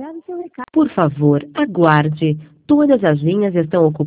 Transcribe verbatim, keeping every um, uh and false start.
Por favor, aguarde. Todas as linhas estão ocupadas.